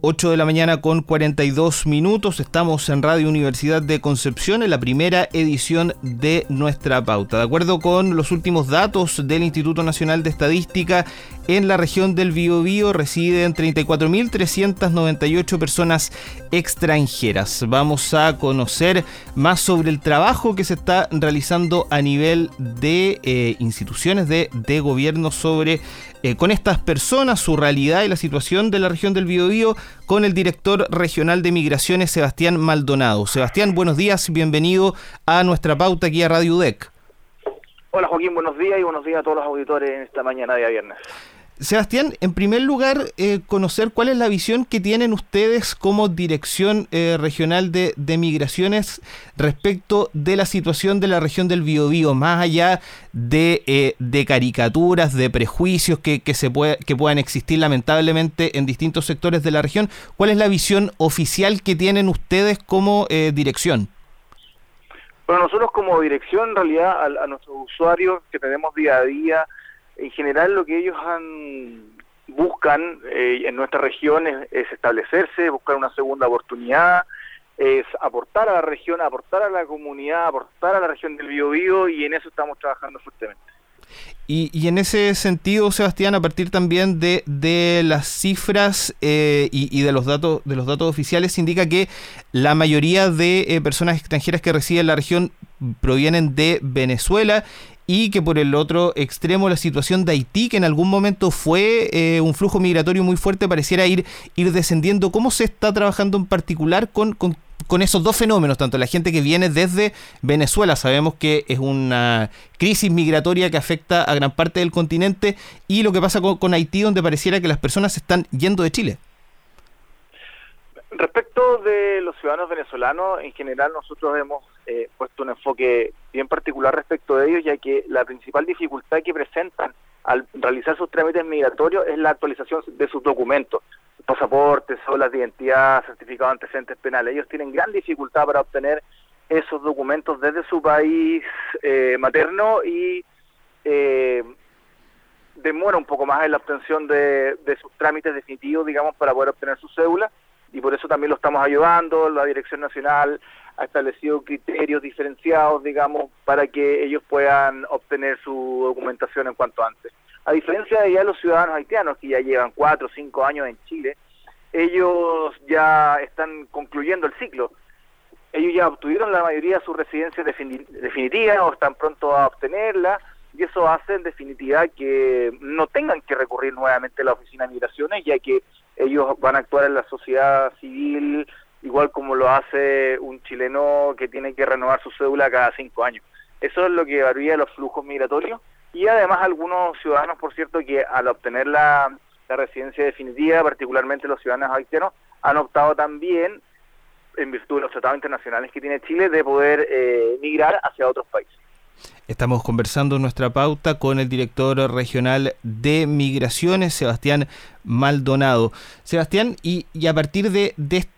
8 de la mañana con 42 minutos. Estamos en Radio Universidad de Concepción en la primera edición de Nuestra Pauta. De acuerdo con los últimos datos del Instituto Nacional de Estadística, en la región del Biobío residen 34.398 personas extranjeras. Vamos a conocer más sobre el trabajo que se está realizando a nivel de instituciones de gobierno sobre con estas personas, su realidad y la situación de la región del Biobío, con el director regional de Migraciones, Sebastián Maldonado. Sebastián, buenos días, bienvenido a Nuestra Pauta aquí a Radio UDEC. Hola Joaquín, buenos días y buenos días a todos los auditores en esta mañana de viernes. Sebastián, en primer lugar, conocer cuál es la visión que tienen ustedes como Dirección Regional de Migraciones respecto de la situación de la región del Biobío, más allá de caricaturas, de prejuicios que puedan existir lamentablemente en distintos sectores de la región. ¿Cuál es la visión oficial que tienen ustedes como dirección? Bueno, nosotros como dirección, en realidad, a nuestros usuarios que tenemos día a día, en general lo que ellos buscan en nuestra región es establecerse, buscar una segunda oportunidad, es aportar a la región, aportar a la comunidad, aportar a la región del Biobío, y en eso estamos trabajando fuertemente. Y en ese sentido, Sebastián, a partir también de las cifras y de los datos oficiales, indica que la mayoría de personas extranjeras que residen en la región provienen de Venezuela, y que por el otro extremo la situación de Haití, que en algún momento fue un flujo migratorio muy fuerte, pareciera ir descendiendo. ¿Cómo se está trabajando en particular con esos dos fenómenos, tanto la gente que viene desde Venezuela? Sabemos que es una crisis migratoria que afecta a gran parte del continente, y lo que pasa con Haití, donde pareciera que las personas se están yendo de Chile. Respecto de los ciudadanos venezolanos, en general nosotros hemos puesto un enfoque bien particular respecto de ellos, ya que la principal dificultad que presentan al realizar sus trámites migratorios es la actualización de sus documentos, pasaportes, cédulas de identidad, certificados de antecedentes penales. Ellos tienen gran dificultad para obtener esos documentos desde su país materno, y demora un poco más en la obtención de sus trámites definitivos, digamos, para poder obtener su cédula. Y por eso también lo estamos ayudando. La Dirección Nacional ha establecido criterios diferenciados, digamos, para que ellos puedan obtener su documentación en cuanto antes. A diferencia de ya los ciudadanos haitianos, que ya llevan 4 o 5 años en Chile, ellos ya están concluyendo el ciclo. Ellos ya obtuvieron la mayoría de sus residencias definitivas o están pronto a obtenerla, y eso hace en definitiva que no tengan que recurrir nuevamente a la Oficina de Migraciones, ya que ellos van a actuar en la sociedad civil igual como lo hace un chileno que tiene que renovar su cédula cada 5 años. Eso es lo que varía los flujos migratorios, y además algunos ciudadanos, por cierto, que al obtener la residencia definitiva, particularmente los ciudadanos haitianos, han optado también, en virtud de los tratados internacionales que tiene Chile, de poder migrar hacia otros países. Estamos conversando en Nuestra Pauta con el director regional de Migraciones, Sebastián Maldonado. Sebastián, y a partir de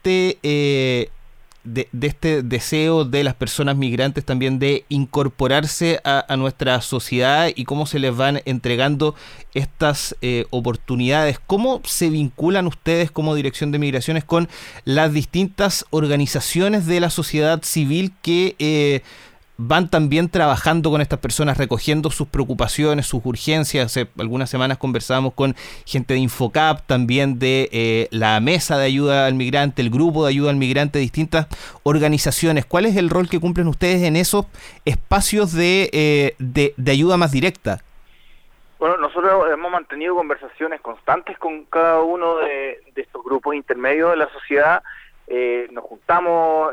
este deseo de las personas migrantes también de incorporarse a nuestra sociedad, y cómo se les van entregando estas oportunidades, ¿cómo se vinculan ustedes como Dirección de Migraciones con las distintas organizaciones de la sociedad civil que van también trabajando con estas personas, recogiendo sus preocupaciones, sus urgencias? Hace algunas semanas conversábamos con gente de Infocap, también de la Mesa de Ayuda al Migrante, el Grupo de Ayuda al Migrante, distintas organizaciones. ¿Cuál es el rol que cumplen ustedes en esos espacios de ayuda más directa? Bueno, nosotros hemos mantenido conversaciones constantes con cada uno de estos grupos intermedios de la sociedad. Nos juntamos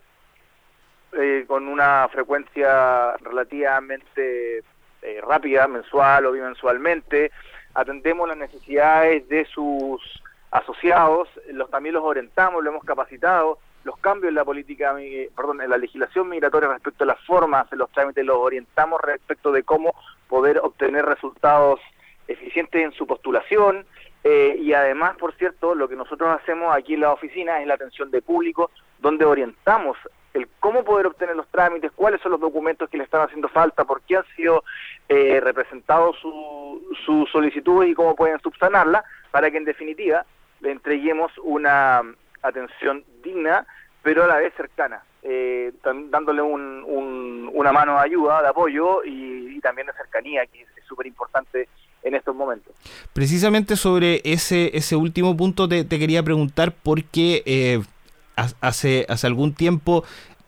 con una frecuencia relativamente rápida, mensual o bimensualmente. Atendemos las necesidades de sus asociados, también los orientamos, los hemos capacitado. Los cambios en la política, en la legislación migratoria respecto a las formas de los trámites, los orientamos respecto de cómo poder obtener resultados eficientes en su postulación. Y además, por cierto, lo que nosotros hacemos aquí en la oficina es la atención de público, donde orientamos el cómo poder obtener los trámites, cuáles son los documentos que le están haciendo falta, por qué han sido representados sus solicitudes y cómo pueden subsanarla, para que en definitiva le entreguemos una atención digna, pero a la vez cercana, dándole una mano de ayuda, de apoyo y también de cercanía, que es súper importante en estos momentos. Precisamente sobre ese último punto te quería preguntar, porque hace algún tiempo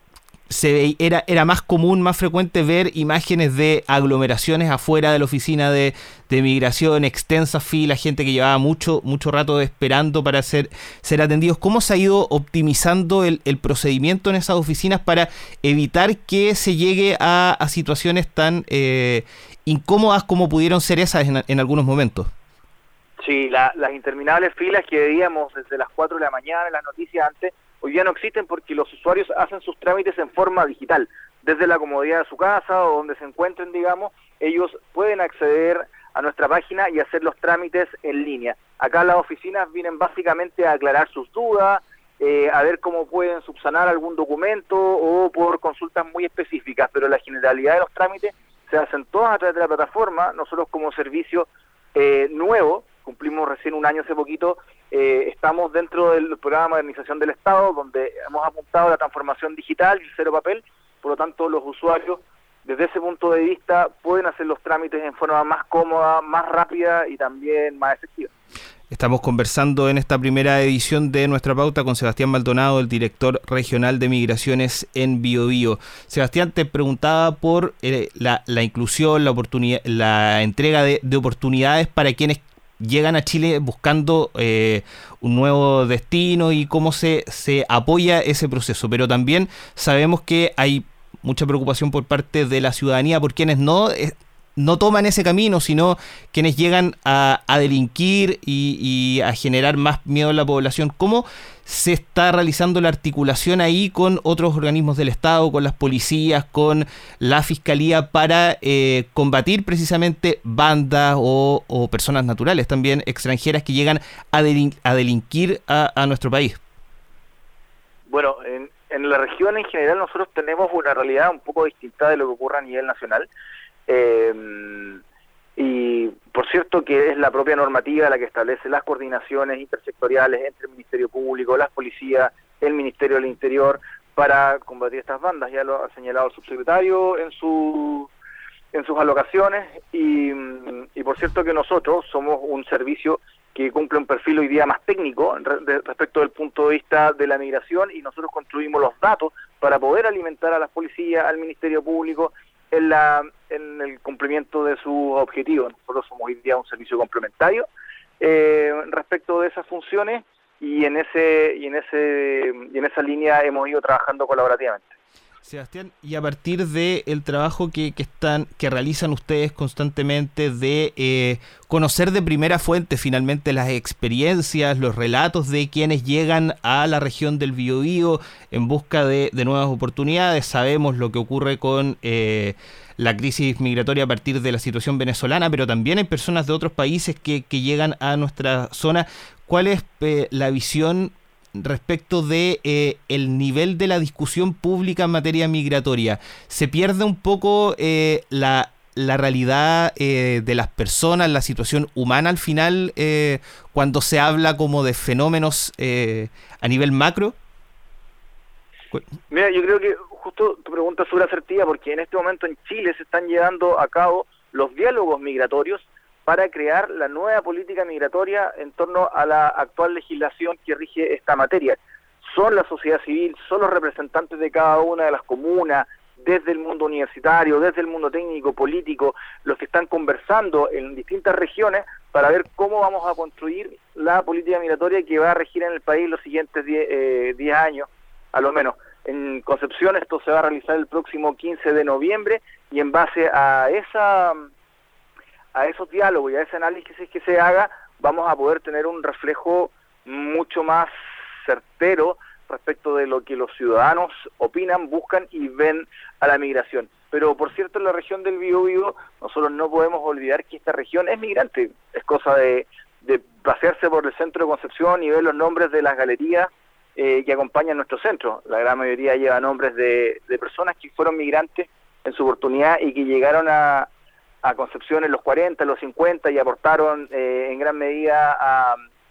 era más común, más frecuente ver imágenes de aglomeraciones afuera de la oficina de migración, extensas filas, gente que llevaba mucho rato esperando para ser atendidos. ¿Cómo se ha ido optimizando el procedimiento en esas oficinas para evitar que se llegue a situaciones tan incómodas como pudieron ser esas en algunos momentos? Sí, las interminables filas que veíamos desde las 4 de la mañana en las noticias antes, hoy día no existen porque los usuarios hacen sus trámites en forma digital. Desde la comodidad de su casa o donde se encuentren, digamos, ellos pueden acceder a nuestra página y hacer los trámites en línea. Acá las oficinas vienen básicamente a aclarar sus dudas, a ver cómo pueden subsanar algún documento o por consultas muy específicas, pero la generalidad de los trámites se hacen todas a través de la plataforma. Nosotros como servicio nuevo, cumplimos recién un año hace poquito, estamos dentro del programa de modernización del Estado, donde hemos apuntado a la transformación digital y el cero papel. Por lo tanto, los usuarios, desde ese punto de vista, pueden hacer los trámites en forma más cómoda, más rápida y también más efectiva. Estamos conversando en esta primera edición de Nuestra Pauta con Sebastián Maldonado, el director regional de migraciones en Biobío. Sebastián, te preguntaba por la inclusión, la oportunidad, la entrega de oportunidades para quienes llegan a Chile buscando un nuevo destino y cómo se apoya ese proceso, pero también sabemos que hay mucha preocupación por parte de la ciudadanía por quienes no toman ese camino, sino quienes llegan a delinquir y a generar más miedo en la población. ¿Cómo se está realizando la articulación ahí con otros organismos del Estado, con las policías, con la Fiscalía para combatir precisamente bandas o personas naturales también extranjeras que llegan a delinquir a nuestro país? Bueno, en la región en general nosotros tenemos una realidad un poco distinta de lo que ocurre a nivel nacional. Y por cierto que es la propia normativa la que establece las coordinaciones intersectoriales entre el Ministerio Público, las policías, el Ministerio del Interior para combatir estas bandas. Ya lo ha señalado el subsecretario en sus alocaciones y por cierto que nosotros somos un servicio que cumple un perfil hoy día más técnico respecto del punto de vista de la migración, y nosotros construimos los datos para poder alimentar a las policías, al Ministerio Público en el cumplimiento de sus objetivos. Nosotros somos hoy día un servicio complementario respecto de esas funciones y en esa línea hemos ido trabajando colaborativamente. Sebastián, y a partir del trabajo que realizan ustedes constantemente de conocer de primera fuente finalmente las experiencias, los relatos de quienes llegan a la región del Biobío en busca de nuevas oportunidades, sabemos lo que ocurre con la crisis migratoria a partir de la situación venezolana, pero también hay personas de otros países que llegan a nuestra zona. ¿Cuál es la visión respecto de el nivel de la discusión pública en materia migratoria? ¿Se pierde un poco la realidad de las personas, la situación humana al final, cuando se habla como de fenómenos a nivel macro? Mira, yo creo que justo tu pregunta es súper asertiva, porque en este momento en Chile se están llevando a cabo los diálogos migratorios para crear la nueva política migratoria en torno a la actual legislación que rige esta materia. Son la sociedad civil, son los representantes de cada una de las comunas, desde el mundo universitario, desde el mundo técnico, político, los que están conversando en distintas regiones para ver cómo vamos a construir la política migratoria que va a regir en el país los siguientes 10 años, a lo menos. En Concepción esto se va a realizar el próximo 15 de noviembre y en base a esos diálogos y a ese análisis que se haga, vamos a poder tener un reflejo mucho más certero respecto de lo que los ciudadanos opinan, buscan y ven a la migración. Pero por cierto, en la región del Biobío, nosotros no podemos olvidar que esta región es migrante. Es cosa de pasearse por el centro de Concepción y ver los nombres de las galerías que acompañan nuestro centro. La gran mayoría lleva nombres de personas que fueron migrantes en su oportunidad y que llegaron a Concepción en los 40, en los 50 y aportaron en gran medida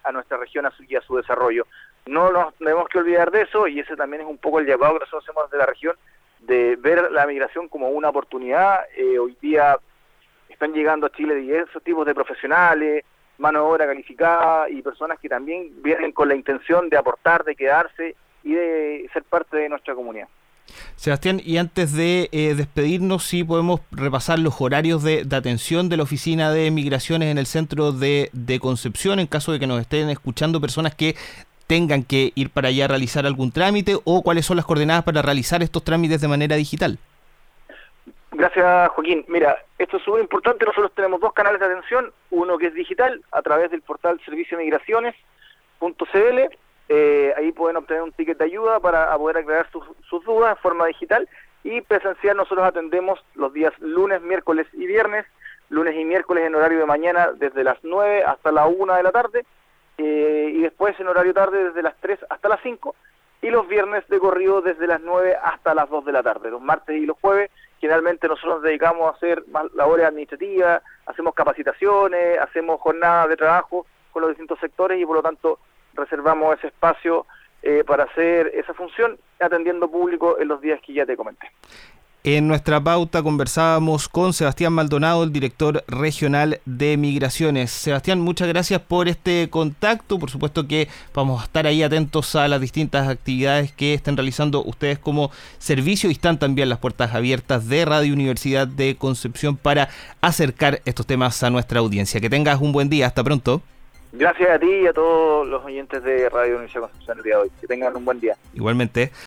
a nuestra región y a su desarrollo. No nos tenemos que olvidar de eso, y ese también es un poco el llamado que nosotros hacemos de la región, de ver la migración como una oportunidad. Hoy día están llegando a Chile diversos tipos de profesionales, mano de obra calificada y personas que también vienen con la intención de aportar, de quedarse y de ser parte de nuestra comunidad. Sebastián, y antes de despedirnos, sí podemos repasar los horarios de atención de la Oficina de Migraciones en el centro de Concepción, en caso de que nos estén escuchando personas que tengan que ir para allá a realizar algún trámite, o cuáles son las coordenadas para realizar estos trámites de manera digital. Gracias, Joaquín. Mira, esto es súper importante. Nosotros tenemos 2 canales de atención, uno que es digital, a través del portal serviciomigraciones.cl. Ahí pueden obtener un ticket de ayuda para poder aclarar sus dudas de forma digital, y presencial nosotros atendemos los días lunes, miércoles y viernes, lunes y miércoles en horario de mañana desde las 9 hasta la 1 de la tarde, y después en horario tarde desde las 3 hasta las 5, y los viernes de corrido desde las 9 hasta las 2 de la tarde. Los martes y los jueves generalmente nosotros nos dedicamos a hacer más labores administrativas, hacemos capacitaciones, hacemos jornadas de trabajo con los distintos sectores, y por lo tanto reservamos ese espacio para hacer esa función, atendiendo público en los días que ya te comenté. En nuestra pauta conversábamos con Sebastián Maldonado, el director regional de Migraciones. Sebastián, muchas gracias por este contacto. Por supuesto que vamos a estar ahí atentos a las distintas actividades que estén realizando ustedes como servicio, y están también las puertas abiertas de Radio Universidad de Concepción para acercar estos temas a nuestra audiencia. Que tengas un buen día. Hasta pronto. Gracias a ti y a todos los oyentes de Radio Universidad de Concepción el día de hoy. Que tengan un buen día. Igualmente.